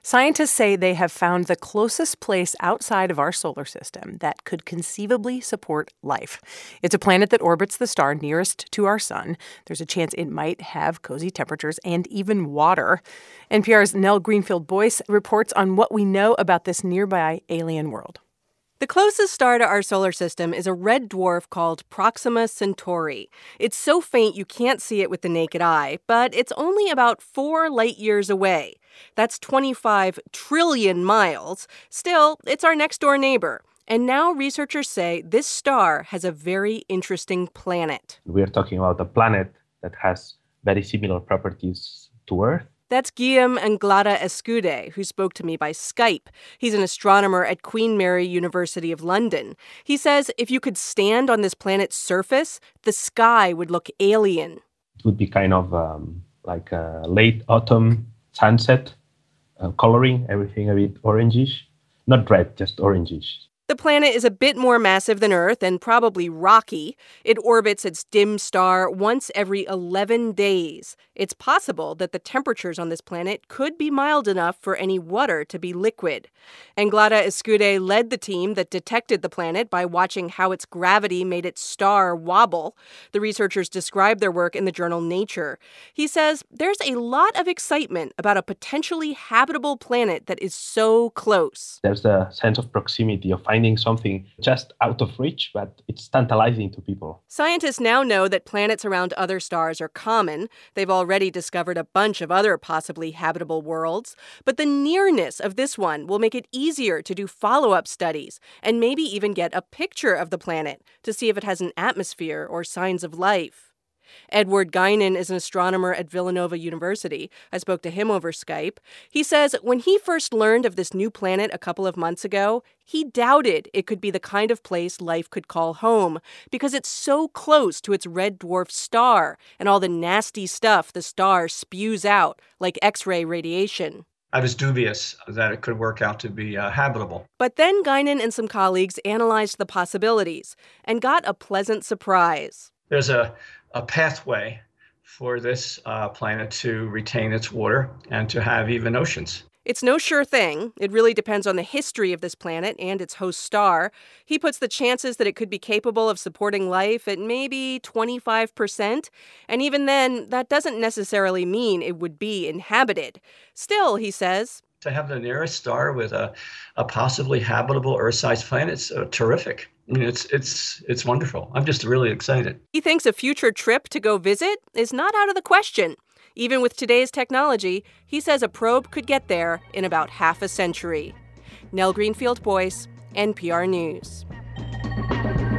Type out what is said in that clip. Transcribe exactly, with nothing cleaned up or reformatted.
Scientists say they have found the closest place outside of our solar system that could conceivably support life. It's a planet that orbits the star nearest to our sun. There's a chance it might have cozy temperatures and even water. N P R's Nell Greenfield-Boyce reports on what we know about this nearby alien world. The closest star to our solar system is a red dwarf called Proxima Centauri. It's so faint you can't see it with the naked eye, but it's only about four light years away. That's twenty-five trillion miles. Still, it's our next-door neighbor. And now researchers say this star has a very interesting planet. We're talking about a planet that has very similar properties to Earth. That's Guillaume Anglada Escude, who spoke to me by Skype. He's an astronomer at Queen Mary University of London. He says if you could stand on this planet's surface, the sky would look alien. It would be kind of um, like a late autumn sunset, uh, coloring, everything a bit orangish. Not red, just orangish. The planet is a bit more massive than Earth and probably rocky. It orbits its dim star once every eleven days. It's possible that the temperatures on this planet could be mild enough for any water to be liquid. Anglada Escude led the team that detected the planet by watching how its gravity made its star wobble. The researchers described their work in the journal Nature. He says there's a lot of excitement about a potentially habitable planet that is so close. There's a sense of proximity, of finding something just out of reach, but it's tantalizing to people. Scientists now know that planets around other stars are common. They've already discovered a bunch of other possibly habitable worlds. But the nearness of this one will make it easier to do follow-up studies and maybe even get a picture of the planet to see if it has an atmosphere or signs of life. Edward Guinan is an astronomer at Villanova University. I spoke to him over Skype. He says when he first learned of this new planet a couple of months ago, he doubted it could be the kind of place life could call home because it's so close to its red dwarf star and all the nasty stuff the star spews out, like X-ray radiation. I was dubious that it could work out to be uh, habitable. But then Guinan and some colleagues analyzed the possibilities and got a pleasant surprise. There's a a pathway for this uh, planet to retain its water and to have even oceans. It's no sure thing. It really depends on the history of this planet and its host star. He puts the chances that it could be capable of supporting life at maybe twenty-five percent. And even then, that doesn't necessarily mean it would be inhabited. Still, he says, to have the nearest star with a, a possibly habitable Earth-sized planet is uh, terrific. I mean, it's it's it's wonderful. I'm just really excited. He thinks a future trip to go visit is not out of the question. Even with today's technology, he says a probe could get there in about half a century. Nell Greenfield-Boyce, N P R News.